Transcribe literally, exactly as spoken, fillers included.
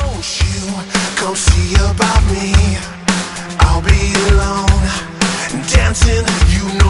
Won't you come see about me? I'll be alone, dancing, you know.